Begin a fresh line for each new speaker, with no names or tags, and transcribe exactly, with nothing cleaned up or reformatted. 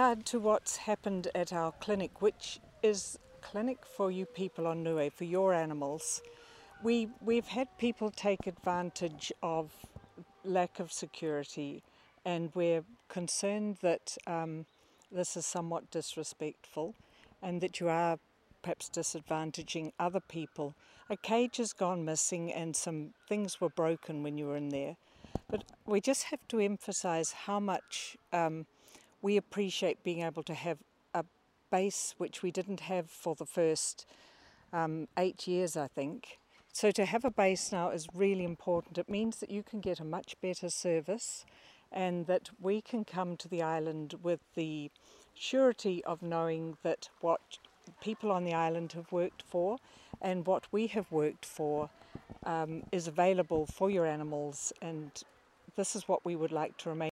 regard to what's happened at our clinic, which is clinic for you people on Niue, for your animals, we, we've had people take advantage of lack of security, and we're concerned that um, this is somewhat disrespectful and that you are perhaps disadvantaging other people. A cage has gone missing and some things were broken when you were in there. But we just have to emphasise how much um, we appreciate being able to have a base which we didn't have for the first um, eight years, I think. So to have a base now is really important. It means that you can get a much better service and that we can come to the island with the surety of knowing that what people on the island have worked for and what we have worked for um, is available for your animals, and this is what we would like to remain.